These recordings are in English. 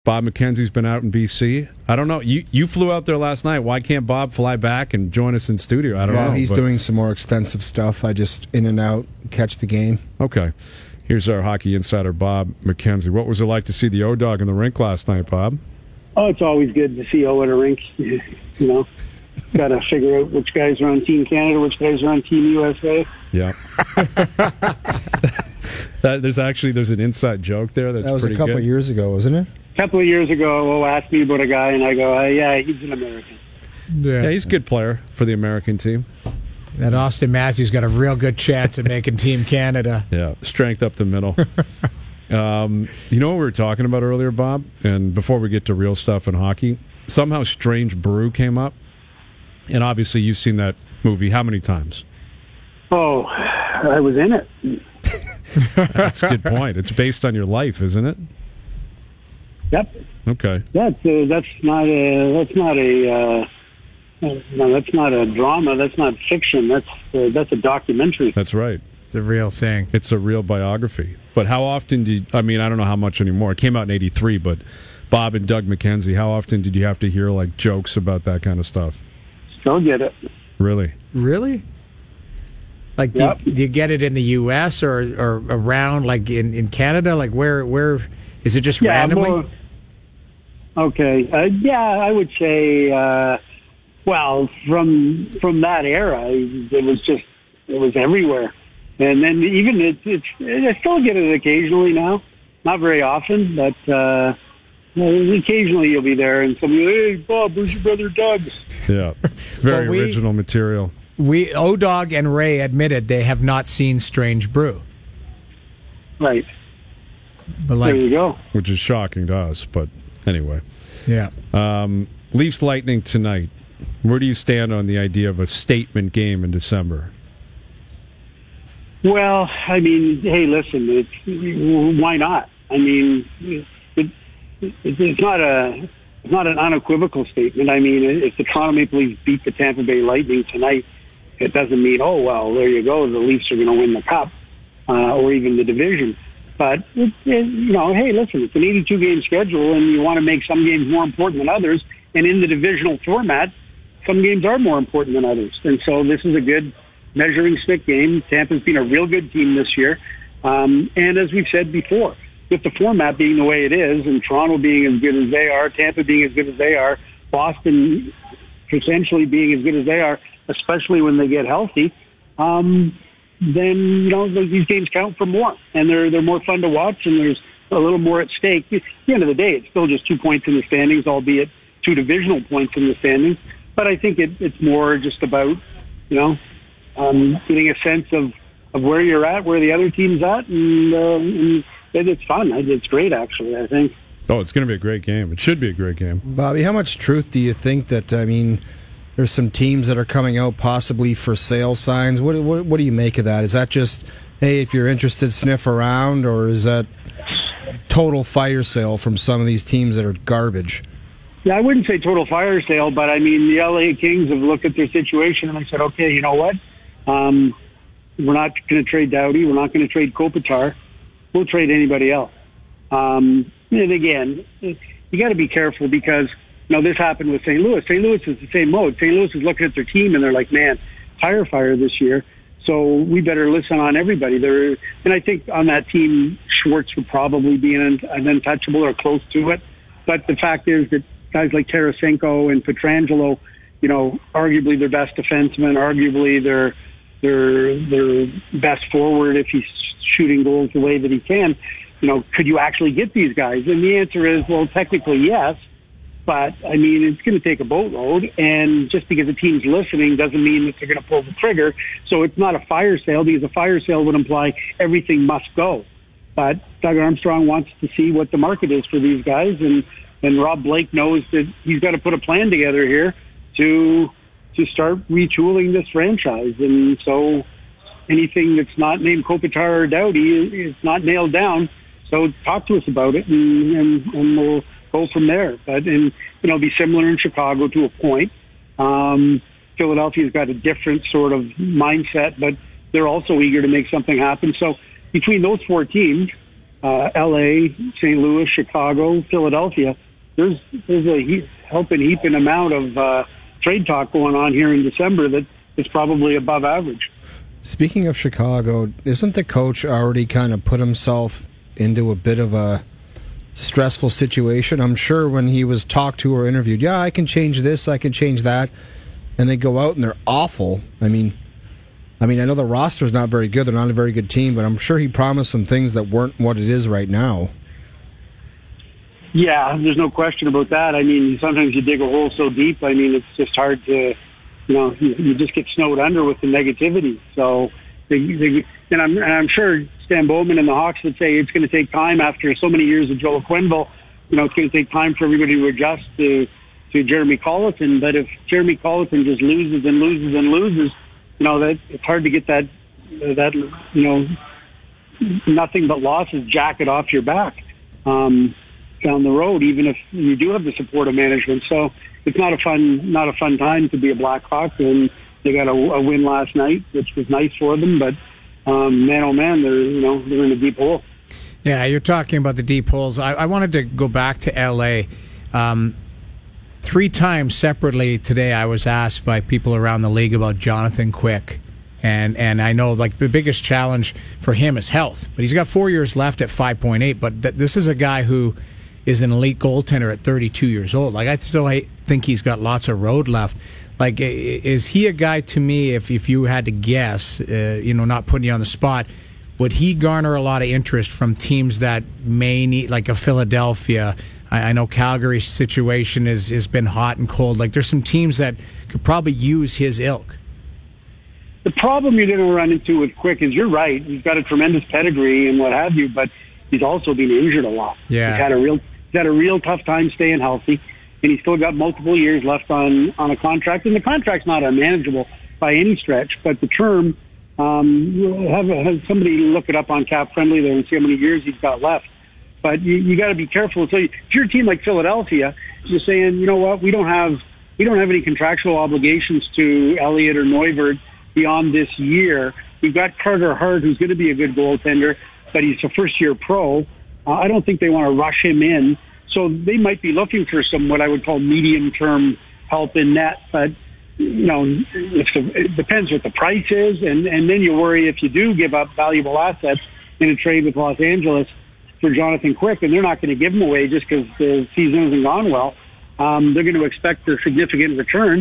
Bob McKenzie's been out in BC. I don't know. You flew out there last night. Why can't Bob fly back and join us in studio? I don't know. He's doing some more extensive stuff. I just in and out, catch the game. Okay. Here's our hockey insider, Bob McKenzie. What was it like to see the O-Dog in the rink last night, Bob? Oh, it's always good to see O at a rink. You know, got to figure out which guys are on Team Canada, which guys are on Team USA. Yeah. There's an inside joke there that's that was pretty a couple good. Of years ago, wasn't it? A couple of years ago, asked me about a guy, and I go, yeah, he's an American. Yeah, he's a good player for the American team. And Austin Matthews got a real good chance at making Team Canada. Yeah, strength up the middle. You know what we were talking about earlier, Bob? And before we get to real stuff in hockey, somehow Strange Brew came up. And obviously you've seen that movie how many times? Oh, I was in it. That's a good point. It's based on your life, isn't it? Yep. Okay. That's not a drama. That's not fiction. That's a documentary. That's right. It's a real thing. It's a real biography. But how often I don't know how much anymore. It came out in 83, but Bob and Doug McKenzie, how often did you have to hear like jokes about that kind of stuff? Still get it. Really? Really? Like, do you get it in the U.S. or around, like in Canada? Like, where is it just randomly? Okay. I would say, well, from that era, it was everywhere. And then even I still get it occasionally now. Not very often, but occasionally you'll be there and somebody, hey, Bob, where's your brother Doug? Yeah. It's very original material. O-Dog and Ray admitted they have not seen Strange Brew. Right. But there you go. Which is shocking to us, but anyway. Yeah. Leafs Lightning tonight. Where do you stand on the idea of a statement game in December? Well, I mean, hey, listen, why not? I mean, it's not an unequivocal statement. I mean, if the Toronto Maple Leafs beat the Tampa Bay Lightning tonight, it doesn't mean, oh, well, there you go, the Leafs are going to win the Cup or even the division. But, hey, listen, it's an 82-game schedule, and you want to make some games more important than others. And in the divisional format, some games are more important than others. And so this is a good measuring stick game. Tampa's been a real good team this year. And as we've said before, with the format being the way it is, and Toronto being as good as they are, Tampa being as good as they are, Boston potentially being as good as they are, especially when they get healthy, then, these games count for more. And they're more fun to watch, and there's a little more at stake. At the end of the day, it's still just 2 points in the standings, albeit 2 divisional points in the standings. But I think it's more just about, getting a sense of where you're at, where the other team's at, and it's fun. It's great, actually, I think. Oh, it's going to be a great game. It should be a great game. Bobby, how much truth do you think that, there's some teams that are coming out possibly for sale signs? What do you make of that? Is that just, hey, if you're interested, sniff around, or is that total fire sale from some of these teams that are garbage? Yeah, I wouldn't say total fire sale, but I mean, the LA Kings have looked at their situation and they said, okay, you know what? We're not going to trade Doughty. We're not going to trade Kopitar. We'll trade anybody else. And again, you got to be careful because, this happened with St. Louis. St. Louis is the same mode. St. Louis is looking at their team and they're like, man, tire fire this year. So we better listen on everybody. And I think on that team, Schwartz would probably be an untouchable or close to it. But the fact is that guys like Tarasenko and Pietrangelo, arguably their best defenseman, arguably their best forward if he's shooting goals the way that he can, could you actually get these guys? And the answer is, well, technically yes. But, I mean, it's going to take a boatload, and just because a team's listening doesn't mean that they're going to pull the trigger. So it's not a fire sale, because a fire sale would imply everything must go. But Doug Armstrong wants to see what the market is for these guys, and Rob Blake knows that he's got to put a plan together here to start retooling this franchise. And so anything that's not named Kopitar or Doughty is not nailed down. So talk to us about it, and we'll go from there. But it'll be similar in Chicago to a point. Philadelphia's got a different sort of mindset, but they're also eager to make something happen. So between those 4 teams, L.A., St. Louis, Chicago, Philadelphia. There's a heaping amount of trade talk going on here in December that is probably above average. Speaking of Chicago, isn't the coach already kind of put himself into a bit of a stressful situation? I'm sure when he was talked to or interviewed, yeah, I can change this, I can change that, and they go out and they're awful. I mean, I know the roster's not very good, they're not a very good team, but I'm sure he promised some things that weren't what it is right now. Yeah, there's no question about that. I mean, sometimes you dig a hole so deep, I mean, it's just hard to, you just get snowed under with the negativity. So, and I'm sure Stan Bowman and the Hawks would say it's going to take time after so many years of Joel Quenneville. It's going to take time for everybody to adjust to Jeremy Colleton. But if Jeremy Colleton just loses and loses and loses, that it's hard to get that nothing but losses jacket off your back down the road, even if you do have the support of management. So it's not a fun time to be a Blackhawk, and they got a win last night, which was nice for them. But man, oh man, they're in a deep hole. Yeah, you're talking about the deep holes. I wanted to go back to L.A. 3 times separately today I was asked by people around the league about Jonathan Quick. And I know like the biggest challenge for him is health. But he's got 4 years left at 5.8. But this is a guy who is an elite goaltender at 32 years old. Like, I still think he's got lots of road left. Like, is he a guy, to me, if you had to guess, not putting you on the spot, would he garner a lot of interest from teams that may need, like a Philadelphia? I know Calgary's situation has been hot and cold. Like, there's some teams that could probably use his ilk. The problem you're going to run into with Quick is, you're right, he's got a tremendous pedigree and what have you, but he's also been injured a lot. Yeah. He's had a real tough time staying healthy, and he's still got multiple years left on a contract. And the contract's not unmanageable by any stretch, but the term, have somebody look it up on Cap Friendly there and see how many years he's got left. But you got to be careful. So if you're a team like Philadelphia, you're saying, you know what, we don't have any contractual obligations to Elliott or Neuvirth beyond this year. We've got Carter Hart, who's going to be a good goaltender, but he's a first-year pro. I don't think they want to rush him in. So they might be looking for some what I would call medium-term help in net. But, it depends what the price is. And then you worry if you do give up valuable assets in a trade with Los Angeles for Jonathan Quick, and they're not going to give him away just because the season hasn't gone well. They're going to expect a significant return.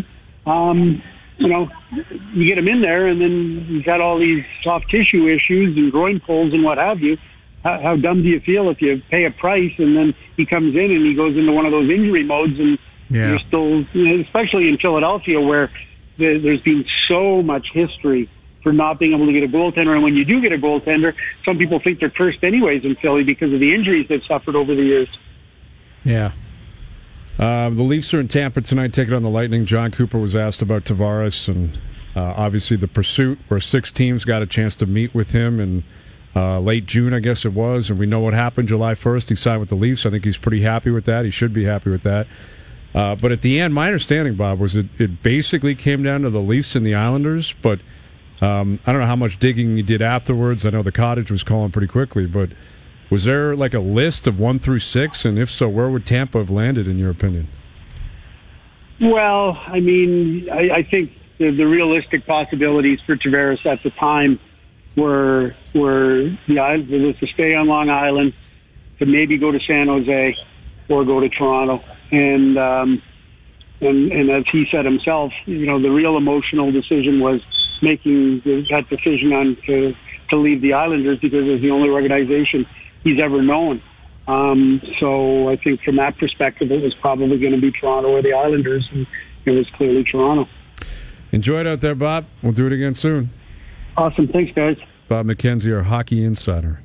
You get him in there, and then you've got all these soft tissue issues and groin pulls and what have you. How dumb do you feel if you pay a price and then he comes in and he goes into one of those injury modes, and you're still, especially in Philadelphia, where there's been so much history for not being able to get a goaltender. And when you do get a goaltender, some people think they're cursed anyways in Philly because of the injuries they've suffered over the years. Yeah. The Leafs are in Tampa tonight, taking on the Lightning. John Cooper was asked about Tavares, and obviously the pursuit, where 6 teams got a chance to meet with him in late June, I guess it was, and we know what happened July 1st. He signed with the Leafs. I think he's pretty happy with that. He should be happy with that. But at the end, my understanding, Bob, was it basically came down to the Leafs and the Islanders, but I don't know how much digging you did afterwards. I know the Cottage was calling pretty quickly, but was there like a list of 1 through 6? And if so, where would Tampa have landed, in your opinion? Well, I mean, I think the realistic possibilities for Tavares at the time were the Islanders to stay on Long Island, to maybe go to San Jose or go to Toronto. And as he said himself, the real emotional decision was making that decision on to leave the Islanders, because it was the only organization he's ever known. So I think from that perspective, it was probably going to be Toronto or the Islanders, and it was clearly Toronto. Enjoy it out there, Bob. We'll do it again soon. Awesome. Thanks, guys. Bob McKenzie, our hockey insider.